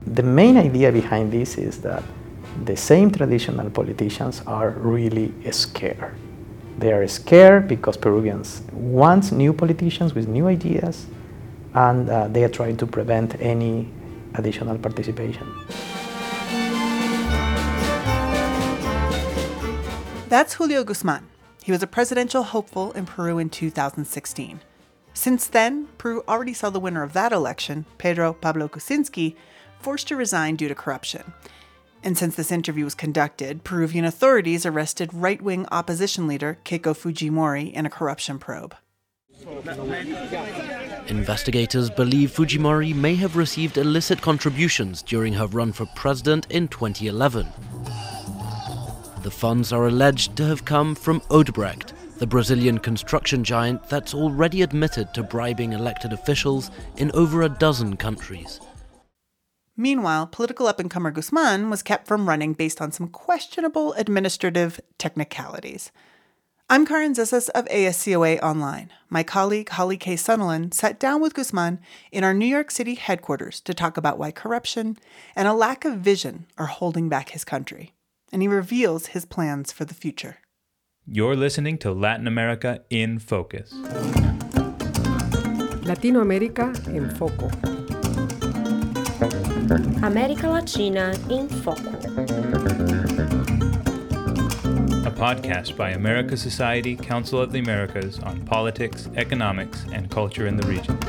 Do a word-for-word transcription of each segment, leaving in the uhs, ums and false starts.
The main idea behind this is that the same traditional politicians are really scared. They are scared because Peruvians want new politicians with new ideas, and uh, they are trying to prevent any additional participation. That's Julio Guzman. He was a presidential hopeful in Peru in two thousand sixteen. Since then, Peru already saw the winner of that election, Pedro Pablo Kuczynski, forced to resign due to corruption. And since this interview was conducted, Peruvian authorities arrested right-wing opposition leader Keiko Fujimori in a corruption probe. Investigators believe Fujimori may have received illicit contributions during her run for president in twenty eleven. The funds are alleged to have come from Odebrecht, the Brazilian construction giant that's already admitted to bribing elected officials in over a dozen countries. Meanwhile, political up-and-comer Guzman was kept from running based on some questionable administrative technicalities. I'm Karen Zissis of A S C O A Online. My colleague Holly K. Sunderland sat down with Guzman in our New York City headquarters to talk about why corruption and a lack of vision are holding back his country. And he reveals his plans for the future. You're listening to Latin America in Focus. Latinoamérica en Foco. América Latina em Foco. A podcast by America Society, Council of the Americas on politics, economics, and culture in the region.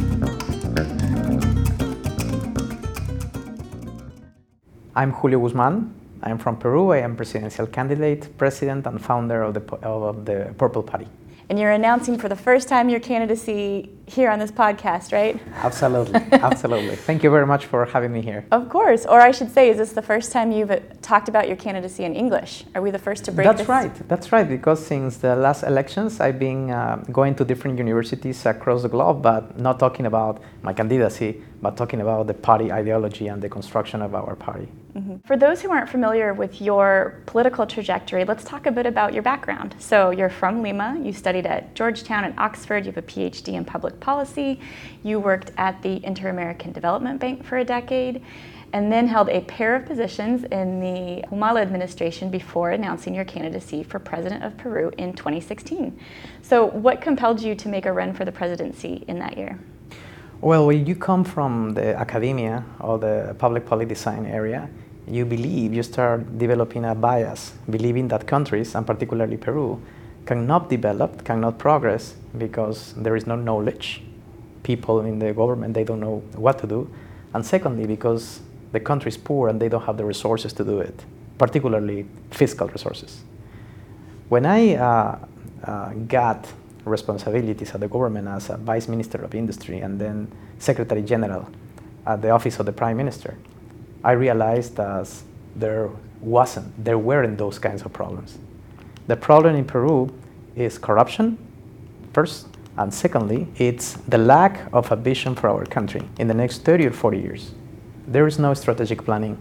I'm Julio Guzman. I'm from Peru. I am presidential candidate, president, and founder of the, of the Purple Party. And you're announcing for the first time your candidacy here on this podcast, right? Absolutely, absolutely. Thank you very much for having me here. Of course. Or I should say, is this the first time you've talked about your candidacy in English? Are we the first to break That's this? right, that's right, because since the last elections, I've been uh, going to different universities across the globe, but not talking about my candidacy, but talking about the party ideology and the construction of our party. Mm-hmm. For those who aren't familiar with your political trajectory, let's talk a bit about your background. So you're from Lima, you studied at Georgetown and Oxford, you have a P H D in public policy, you worked at the Inter-American Development Bank for a decade, and then held a pair of positions in the Humala administration before announcing your candidacy for president of Peru in twenty sixteen. So what compelled you to make a run for the presidency in that year? Well, when you come from the academia or the public policy design area, you believe, you start developing a bias, believing that countries, and particularly Peru, cannot develop, cannot progress because there is no knowledge. People in the government, they don't know what to do. And secondly, because the country is poor and they don't have the resources to do it, particularly fiscal resources. When I uh, uh, got responsibilities at the government as a Vice Minister of Industry and then Secretary General at the Office of the Prime Minister, I realized that there wasn't, there weren't those kinds of problems. The problem in Peru is corruption, first, and secondly, it's the lack of a vision for our country in the next thirty or forty years. There is no strategic planning.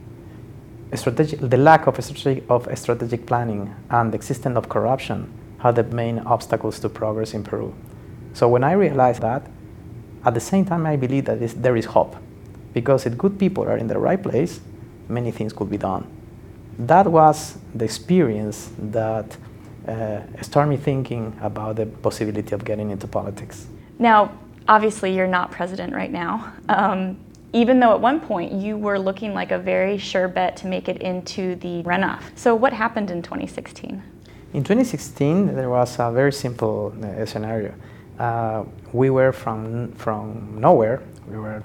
Strategic, the lack of, strategic, of strategic planning and the existence of corruption are the main obstacles to progress in Peru. So when I realized that, at the same time I believe that this, there is hope. Because if good people are in the right place, many things could be done. That was the experience that uh, started me thinking about the possibility of getting into politics. Now, obviously you're not president right now, um, even though at one point you were looking like a very sure bet to make it into the runoff. So what happened in twenty sixteen? In twenty sixteen, there was a very simple uh, scenario. Uh, we were from, from nowhere. We were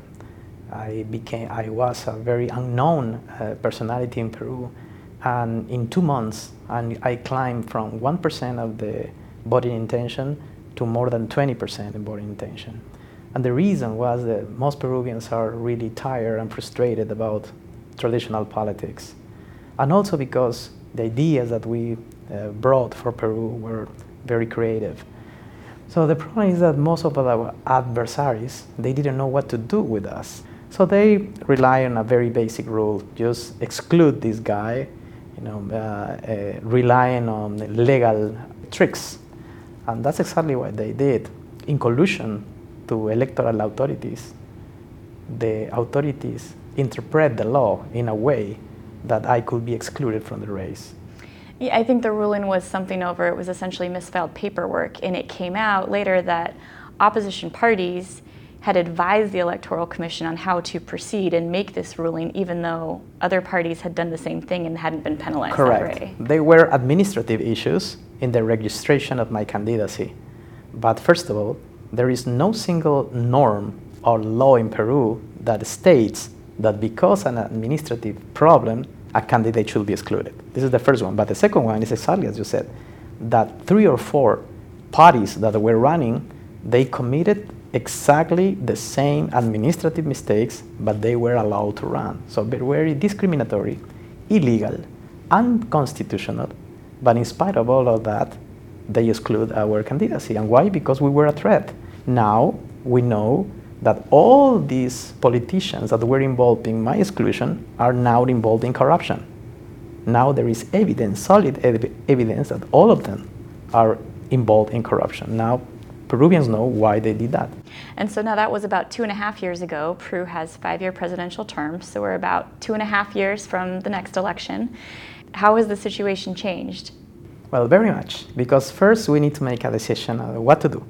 I became, I was a very unknown uh, personality in Peru, and in two months, and I climbed from one percent of the voting intention to more than twenty percent in voting intention. And the reason was that most Peruvians are really tired and frustrated about traditional politics. And also because the ideas that we uh, brought for Peru were very creative. So the problem is that most of our adversaries, they didn't know what to do with us. So they rely on a very basic rule, just exclude this guy, you know, uh, uh, relying on legal tricks. And that's exactly what they did. In collusion to electoral authorities, the authorities interpret the law in a way that I could be excluded from the race. Yeah, I think the ruling was something over, it was essentially misfiled paperwork, and it came out later that opposition parties had advised the Electoral Commission on how to proceed and make this ruling, even though other parties had done the same thing and hadn't been penalized. Correct. That way. They were administrative issues in the registration of my candidacy. But first of all, there is no single norm or law in Peru that states that because an administrative problem, a candidate should be excluded. This is the first one. But the second one is exactly as you said, that three or four parties that were running, they committed exactly the same administrative mistakes, but they were allowed to run. So very discriminatory, illegal, unconstitutional. But in spite of all of that, they exclude our candidacy. And why? Because we were a threat. Now we know that all these politicians that were involved in my exclusion are now involved in corruption. Now there is evidence, solid ev- evidence that all of them are involved in corruption. Now Peruvians know why they did that. And so now that was about two and a half years ago. Peru has five-year presidential terms, so we're about two and a half years from the next election. How has the situation changed? Well, very much, because first we need to make a decision on what to do.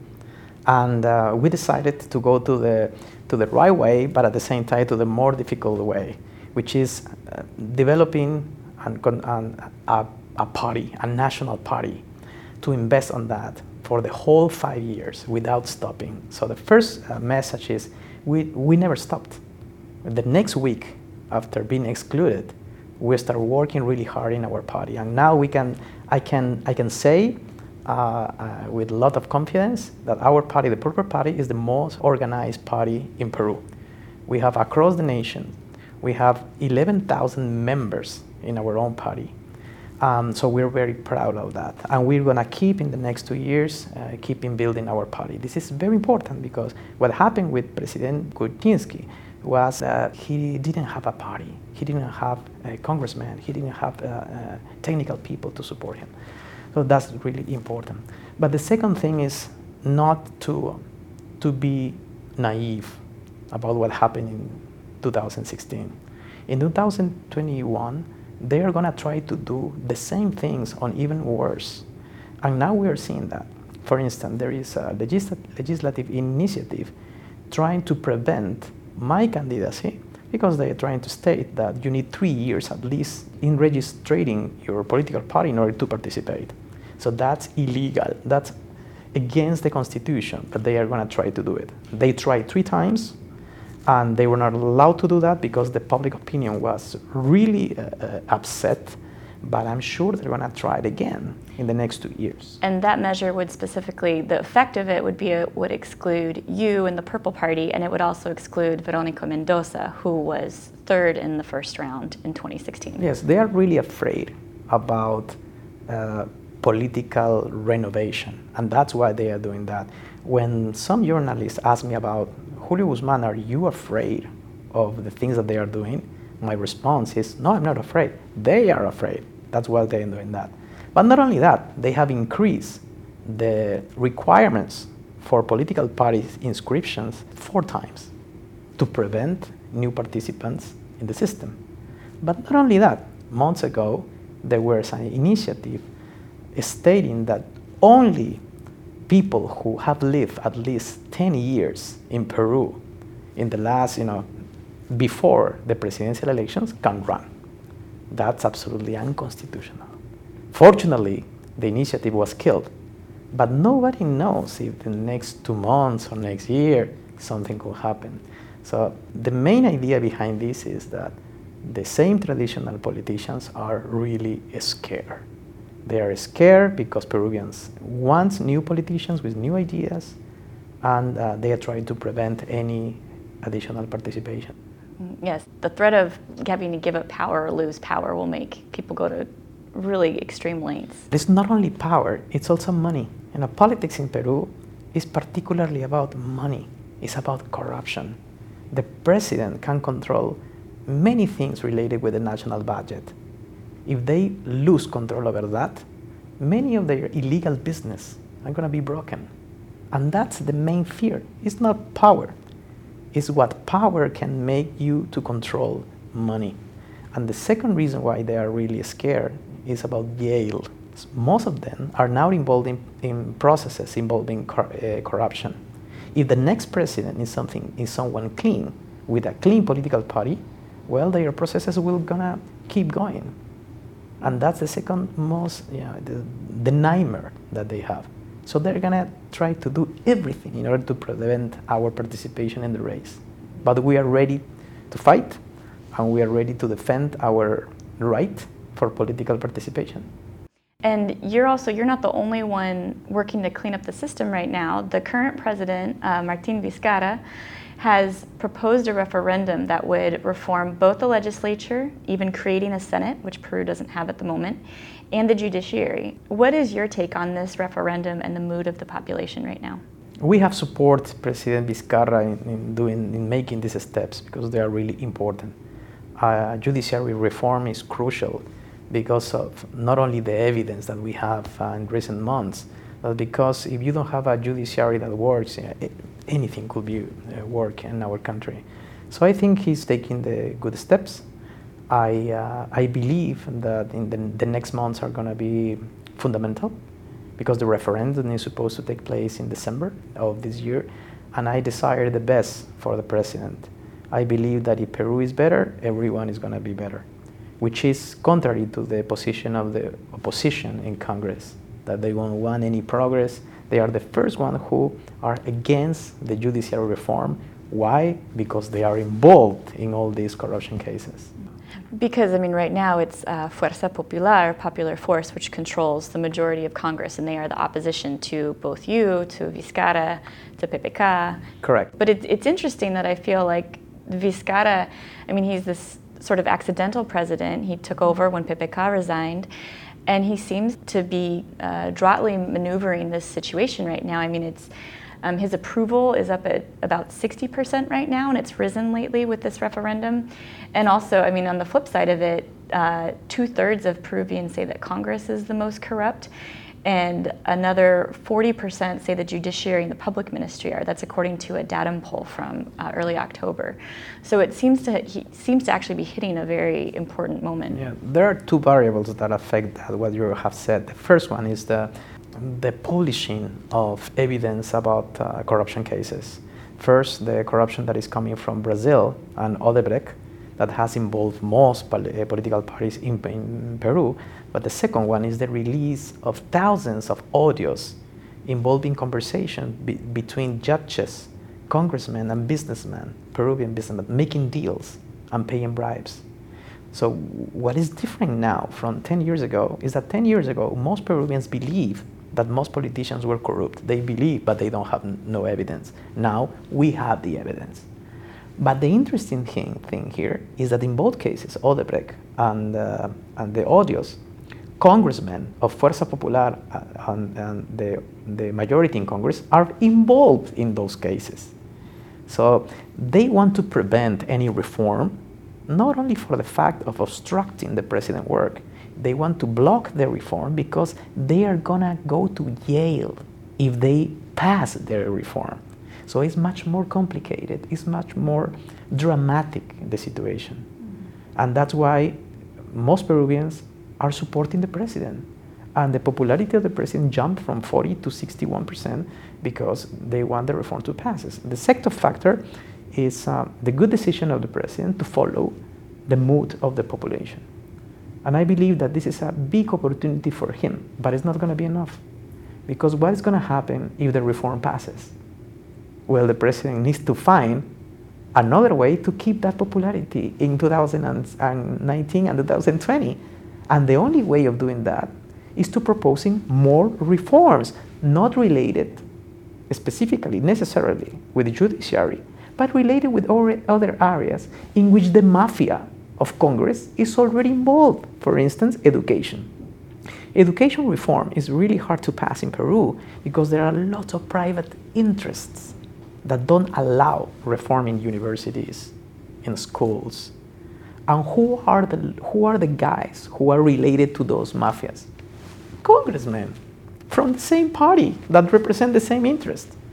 And uh, we decided to go to the, to the right way, but at the same time to the more difficult way, which is uh, developing an, an, a, a party, a national party, to invest on that for the whole five years without stopping. So the first uh, message is we, we never stopped. The next week after being excluded, we started working really hard in our party. And now we can, I can, I can say uh, uh, with a lot of confidence that our party, the Purple Party, is the most organized party in Peru. We have across the nation, we have eleven thousand members in our own party. Um, so we're very proud of that. And we're gonna keep in the next two years, uh, keeping building our party. This is very important because what happened with President Kuczynski was uh, he didn't have a party. He didn't have a congressman. He didn't have uh, uh, technical people to support him. So that's really important. But the second thing is not to, to be naive about what happened in two thousand sixteen. In two thousand twenty-one, they are going to try to do the same things on even worse. And now we are seeing that. For instance, there is a legis- legislative initiative trying to prevent my candidacy because they are trying to state that you need three years at least in registering your political party in order to participate. So that's illegal. That's against the Constitution, but they are going to try to do it. They tried three times, and they were not allowed to do that because the public opinion was really uh, uh, upset, but I'm sure they're going to try it again in the next two years. And that measure would specifically, the effect of it would be it would exclude you and the Purple Party, and it would also exclude Veronica Mendoza, who was third in the first round in twenty sixteen. Yes, they are really afraid about uh, political renovation, and that's why they are doing that. When some journalists ask me about Julio Guzman, are you afraid of the things that they are doing? My response is, no, I'm not afraid. They are afraid. That's why they are doing that. But not only that, they have increased the requirements for political parties inscriptions four times to prevent new participants in the system. But not only that, months ago, there was an initiative stating that only people who have lived at least ten years in Peru in the last, you know, before the presidential elections can run. That's absolutely unconstitutional. Fortunately, the initiative was killed, but nobody knows if in the next two months or next year something could happen. So the main idea behind this is that the same traditional politicians are really scared. They are scared because Peruvians want new politicians with new ideas, and uh, they are trying to prevent any additional participation. Yes, the threat of having to give up power or lose power will make people go to really extreme lengths. It's not only power, it's also money. You know, politics in Peru is particularly about money. It's about corruption. The president can control many things related with the national budget. If they lose control over that, many of their illegal business are going to be broken. And that's the main fear. It's not power. is what power can make you to control money. And the second reason why they are really scared is about Yale. Most of them are now involved in, in processes involving cor- uh, corruption. If the next president is something is someone clean with a clean political party, well, their processes will gonna keep going, and that's the second most, you know, the, the nightmare that they have. So they're gonna try to do everything in order to prevent our participation in the race. But we are ready to fight, and we are ready to defend our right for political participation. And you're also, you're not the only one working to clean up the system right now. The current president, uh, Martin Vizcarra, has proposed a referendum that would reform both the legislature, even creating a Senate, which Peru doesn't have at the moment, and the judiciary. What is your take on this referendum and the mood of the population right now? We have support President Vizcarra in, in doing, in making these steps because they are really important. Uh, judiciary reform is crucial because of not only the evidence that we have uh, in recent months, but because if you don't have a judiciary that works, uh, it, anything could be uh, work in our country. So I think he's taking the good steps. I uh, I believe that in the, the next months are going to be fundamental because the referendum is supposed to take place in December of this year, and I desire the best for the president. I believe that if Peru is better, everyone is going to be better, which is contrary to the position of the opposition in Congress, that they won't want any progress. They are the first one who are against the judicial reform. Why? Because they are involved in all these corruption cases. Because, I mean, right now it's uh, Fuerza Popular, Popular Force, which controls the majority of Congress, and they are the opposition to both you, to Vizcarra, to P P K. Correct. But it, it's interesting that I feel like Vizcarra, I mean, he's this sort of accidental president. He took over when P P K resigned, and he seems to be uh, adroitly maneuvering this situation right now. I mean, it's um, his approval is up at about sixty percent right now, and it's risen lately with this referendum. And also, I mean, on the flip side of it, uh, two-thirds of Peruvians say that Congress is the most corrupt, and another forty percent say the judiciary and the public ministry are. That's according to a datum poll from uh, early October. So it seems to he seems to actually be hitting a very important moment. Yeah, there are two variables that affect that, what you have said. The first one is the the publishing of evidence about uh, corruption cases. First, the corruption that is coming from Brazil and Odebrecht, that has involved most pol- uh, political parties in, in Peru. But the second one is the release of thousands of audios involving conversation be- between judges, congressmen, and businessmen, Peruvian businessmen, making deals and paying bribes. So what is different now from ten years ago is that ten years ago, most Peruvians believe that most politicians were corrupt. They believe, but they don't have n- no evidence. Now we have the evidence. But the interesting thing, thing here is that in both cases, Odebrecht and, uh, and the audios, congressmen of Fuerza Popular uh, and, and the, the majority in Congress are involved in those cases. So they want to prevent any reform, not only for the fact of obstructing the president's work, they want to block the reform because they are gonna go to jail if they pass their reform. So it's much more complicated, it's much more dramatic, the situation. Mm-hmm. And that's why most Peruvians are supporting the president. And the popularity of the president jumped from forty to sixty-one percent because they want the reform to pass. The second factor is uh, the good decision of the president to follow the mood of the population. And I believe that this is a big opportunity for him, but it's not going to be enough. Because what is going to happen if the reform passes? Well, the president needs to find another way to keep that popularity in two thousand nineteen and two thousand twenty. And the only way of doing that is to proposing more reforms, not related specifically, necessarily, with the judiciary, but related with other areas in which the mafia of Congress is already involved. For instance, education. Education reform is really hard to pass in Peru because there are lots of private interests that don't allow reform in universities, in schools. And who are the who are the guys who are related to those mafias? Congressmen from the same party that represent the same interest.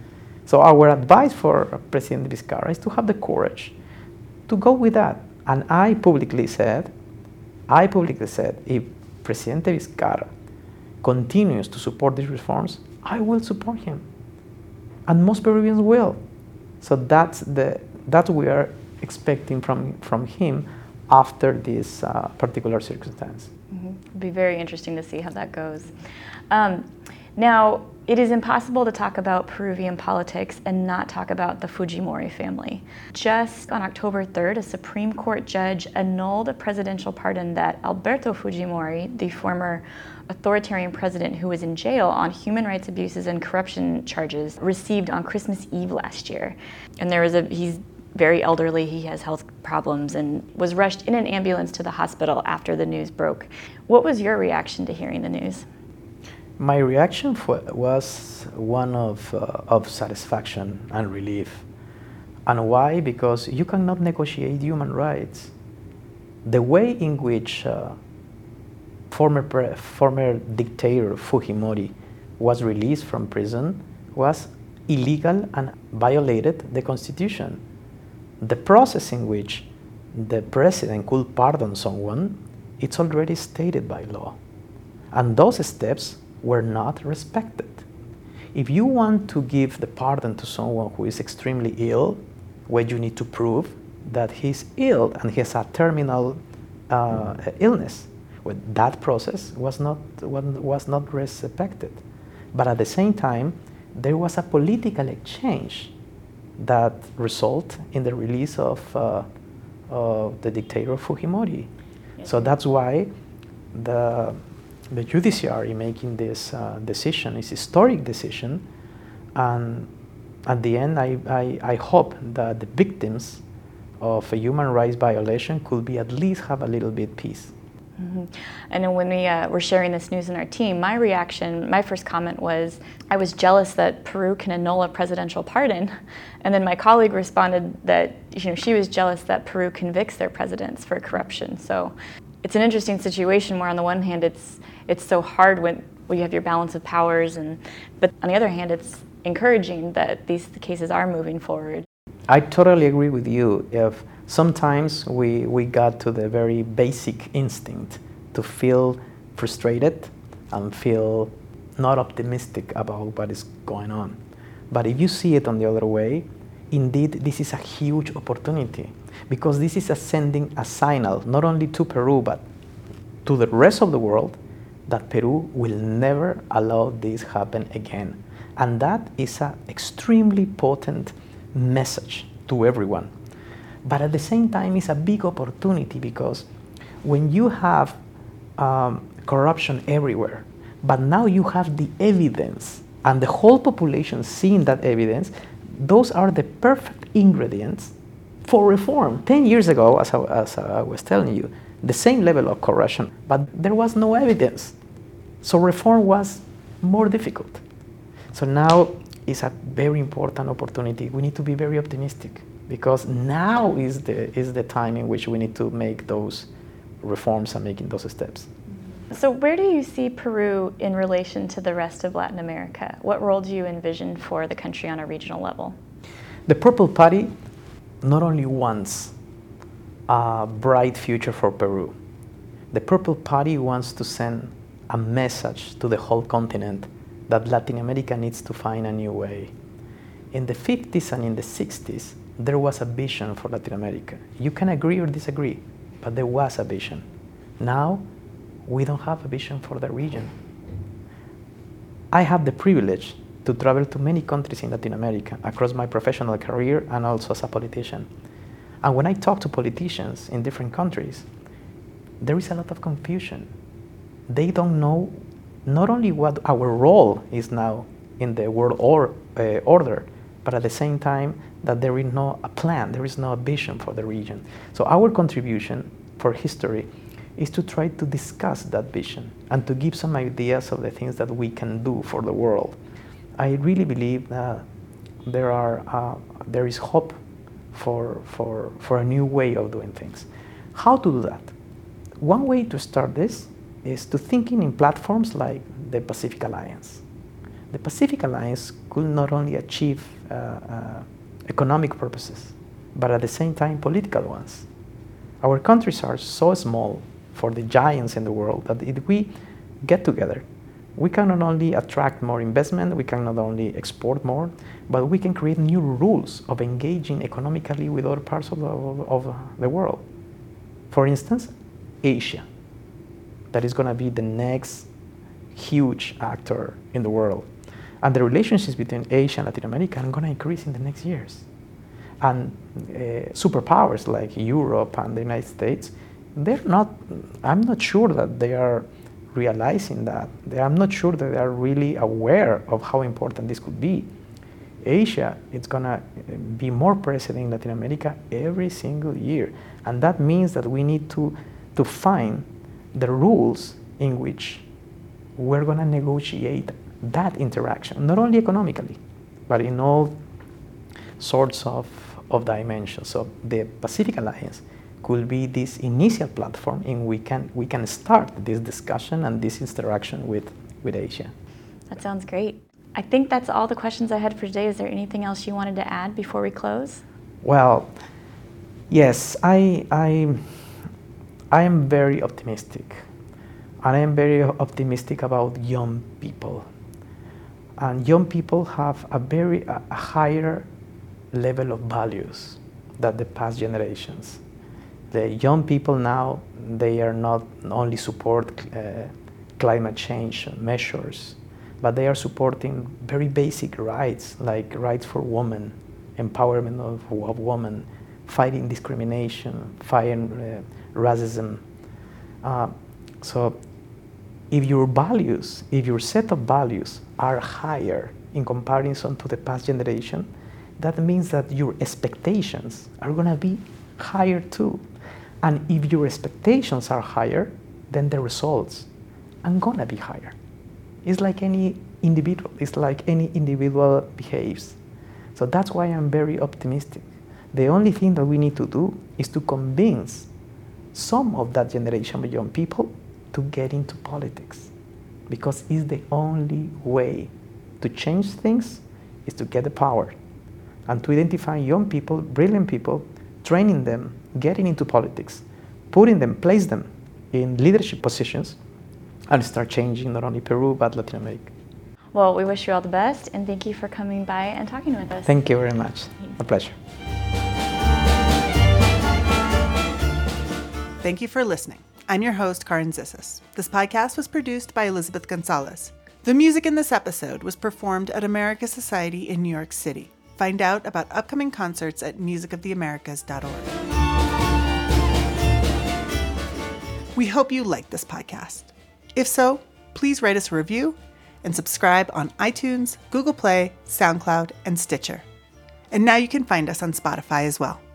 So our advice for President Vizcarra is to have the courage to go with that. And I publicly said, I publicly said, if Presidente Vizcarra continues to support these reforms, I will support him. And most Peruvians will. So that's the that we are expecting from, from him after this uh, particular circumstance. Mm-hmm. It'll be very interesting to see how that goes. Um, now, it is impossible to talk about Peruvian politics and not talk about the Fujimori family. Just on October third, a Supreme Court judge annulled a presidential pardon that Alberto Fujimori, the former authoritarian president who was in jail on human rights abuses and corruption charges, received on Christmas Eve last year. And there was a, he's very elderly, he has health problems, and was rushed in an ambulance to the hospital after the news broke. What was your reaction to hearing the news? My reaction was one of, uh, of satisfaction and relief. And why? Because you cannot negotiate human rights. The way in which uh, former, pre- former dictator Fujimori was released from prison was illegal and violated the Constitution. The process in which the president could pardon someone, it's already stated by law. And those steps were not respected. If you want to give the pardon to someone who is extremely ill, well, you need to prove that he's ill and he has a terminal uh, illness. Well, that process was not, was not respected. But at the same time, there was a political exchange that resulted in the release of, uh, of the dictator Fujimori. Yes. So that's why the The judiciary making this uh, decision is a historic decision, and at the end, I, I, I hope that the victims of a human rights violation could be at least have a little bit peace. Mm-hmm. And then when we uh, were sharing this news in our team, my reaction, my first comment was, I was jealous that Peru can annul a presidential pardon. And then my colleague responded that, you know, she was jealous that Peru convicts their presidents for corruption. So it's an interesting situation where on the one hand it's it's so hard when, when you have your balance of powers, and but on the other hand it's encouraging that these cases are moving forward. I totally agree with you. If sometimes we, we got to the very basic instinct to feel frustrated and feel not optimistic about what is going on. But if you see it on the other way, indeed this is a huge opportunity, because this is a sending a signal not only to Peru but to the rest of the world that Peru will never allow this happen again. And that is an extremely potent message to everyone. But at the same time, it's a big opportunity, because when you have um, corruption everywhere, but now you have the evidence and the whole population seeing that evidence, those are the perfect ingredients for reform. Ten years ago, as I, as I was telling you, the same level of corruption, but there was no evidence. So reform was more difficult. So now is a very important opportunity. We need to be very optimistic, because now is the, is the time in which we need to make those reforms and making those steps. So where do you see Peru in relation to the rest of Latin America? What role do you envision for the country on a regional level? The Purple Party not only wants a bright future for Peru, the Purple Party wants to send a message to the whole continent that Latin America needs to find a new way. In the fifties and in the sixties, there was a vision for Latin America. You can agree or disagree, but there was a vision. Now, we don't have a vision for the region. I have the privilege to travel to many countries in Latin America across my professional career and also as a politician. And when I talk to politicians in different countries, there is a lot of confusion. They don't know not only what our role is now in the world or, uh, order, but at the same time that there is no a plan, there is no vision for the region. So our contribution for history is to try to discuss that vision and to give some ideas of the things that we can do for the world. I really believe that there are uh, there is hope for, for, for a new way of doing things. How to do that? One way to start this is to thinking in platforms like the Pacific Alliance. the Pacific Alliance could not only achieve uh, uh, economic purposes, but at the same time political ones. Our countries are so small for the giants in the world that if we get together, we can not only attract more investment, we can not only export more, but we can create new rules of engaging economically with other parts of the, of the world. For instance, Asia, that is going to be the next huge actor in the world. And the relationships between Asia and Latin America are going to increase in the next years. And uh, superpowers like Europe and the United States, they're not, I'm not sure that they are realizing that. I'm not sure that they are really aware of how important this could be. Asia, it's going to be more present in Latin America every single year. And that means that we need to, to find the rules in which we're going to negotiate that interaction, not only economically, but in all sorts of, of dimensions. So the Pacific Alliance could be this initial platform in which we can, we can start this discussion and this interaction with, with Asia. That sounds great. I think that's all the questions I had for today. Is there anything else you wanted to add before we close? Well, yes, I, I, I am very optimistic. And I am very optimistic about young people. And young people have a very a higher level of values than the past generations. The young people now, they are not only support uh, climate change measures, but they are supporting very basic rights, like rights for women, empowerment of, of women, fighting discrimination, fighting uh, racism. Uh, so if your values, if your set of values are higher in comparison to the past generation, that means that your expectations are gonna be higher too. And if your expectations are higher, then the results are gonna be higher. It's like any individual, it's like any individual behaves. So that's why I'm very optimistic. The only thing that we need to do is to convince some of that generation of young people to get into politics, because it's the only way to change things is to get the power and to identify young people, brilliant people, training them, getting into politics, putting them, place them in leadership positions, and start changing not only Peru, but Latin America. Well, we wish you all the best, and thank you for coming by and talking with us. Thank you very much. A pleasure. Thank you for listening. I'm your host, Karin Zissis. This podcast was produced by Elizabeth Gonzalez. The music in this episode was performed at America Society in New York City. Find out about upcoming concerts at music of the americas dot org. We hope you liked this podcast. If so, please write us a review and subscribe on iTunes, Google Play, SoundCloud, and Stitcher. And now you can find us on Spotify as well.